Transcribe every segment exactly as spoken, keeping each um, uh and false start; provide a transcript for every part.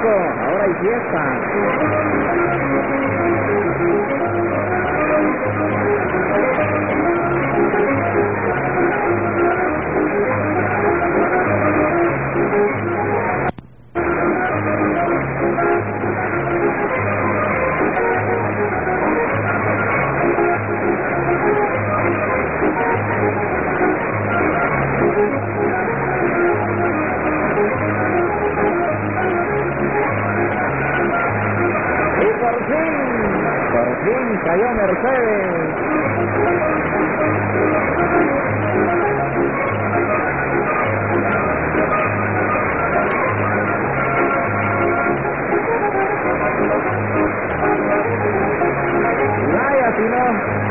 Francisco, ahora hay fiesta. Cayó Mercedes. Vaya, si no.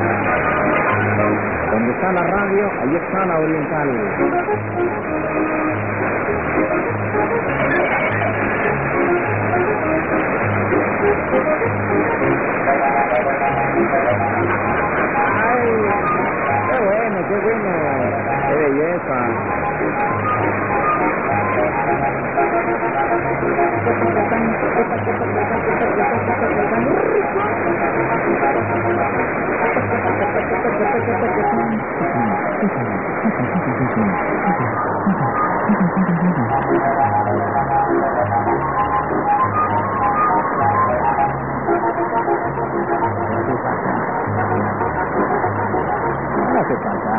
Donde está la radio, ahí está la Oriental. Ay, qué bueno, qué bueno, qué belleza. ¿Qué pasa?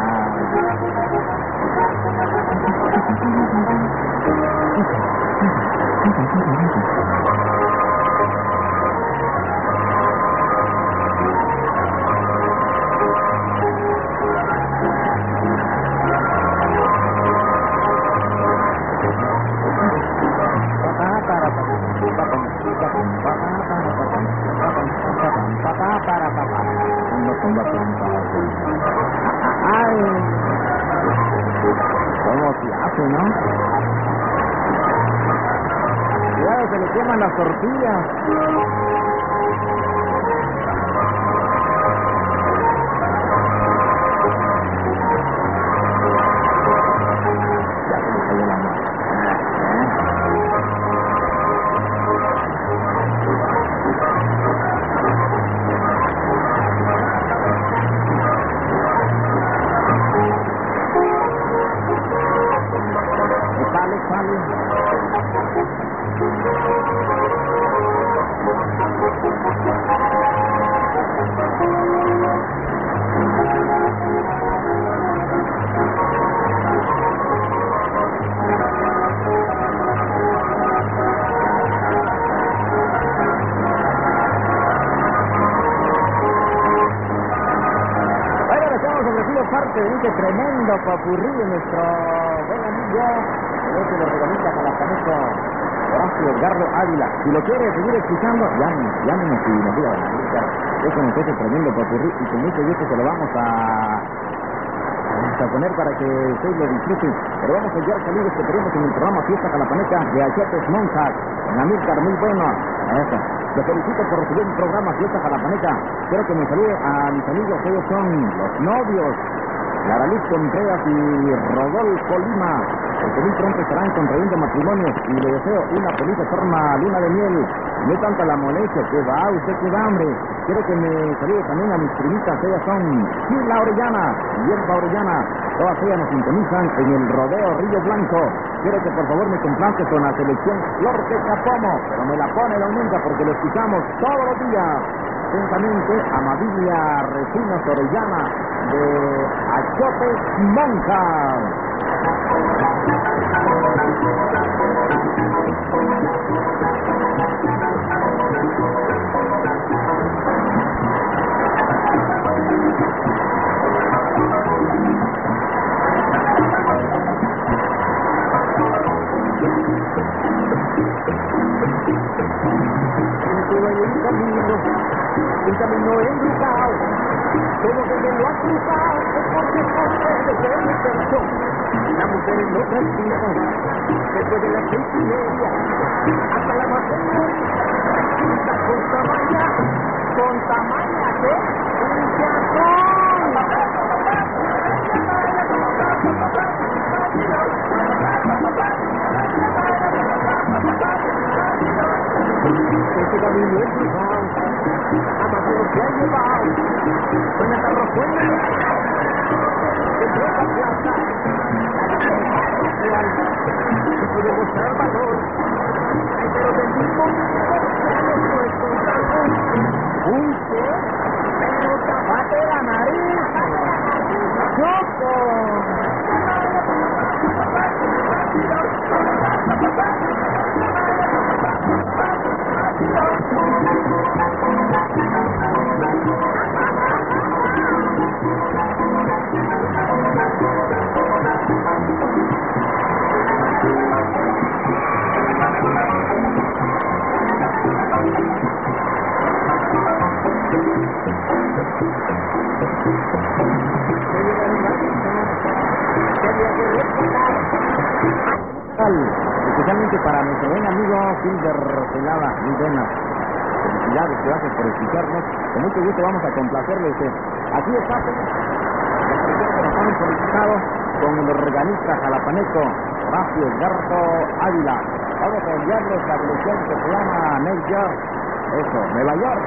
Ay, ¿cómo se hace, no? Cuidado, se le queman las tortillas. Parte de este tremendo popurrí de nuestro buen amigo, el que lo regaliza Calapaneco, Horacio Edgardo Ávila. Si lo quiere seguir escuchando, llámenos, llámenos y nos diga la música. Déjenos ese tremendo popurrí y con mucho gusto se lo vamos a, a poner para que ustedes lo disfruten. Pero vamos a enviar saludos que tenemos en el programa Fiesta Calapaneca de Achotes Monjas, en Amílcar, muy bueno. Eso. Los felicito por recibir el programa Fiesta Calapaneca. Quiero que me salude a mis amigos, ellos son los novios Lara Luz Contreras y Rodolfo Lima, porque muy pronto estarán contrayendo matrimonios y le deseo una feliz eterna luna de miel. No es tanta la molestia, que va, usted que va, hombre. Quiero que me salude también a mis primitas, ellas son Gila Orellana y Elba Orellana. Todas ellas nos sintonizan en el Rodeo Río Blanco. Quiero que por favor me complace con la selección Flor de Capomo, pero me la pone la única porque lo escuchamos todos los días. Atentamente, Amabilia Recinos Orellana de Achotes Monjas. Un camino embrujado, todo que me lo ha cruzado es porque José de mi corazón. La mujer en los vestidos, después de las seis y media, hasta la más de con tamaña, con tamaña, ¿qué? Un camino he cruzado, amaderos se han llevado, suena carro, suena el dentro de la plaza, se puede mostrar valor, pero del mismo modo no es un justo, pero tapate la nariz, ¡Choco! Especialmente para nuestro buen amigo Silver Celada Villena. Felicidades, gracias por escucharnos. Con mucho gusto vamos a complacerle a usted. Así está, nos hemos solicitado con el organista jalapaneco Horacio Edgardo Ávila. Vamos a enviarles la dirección que se llama New York. Eso, Nueva York.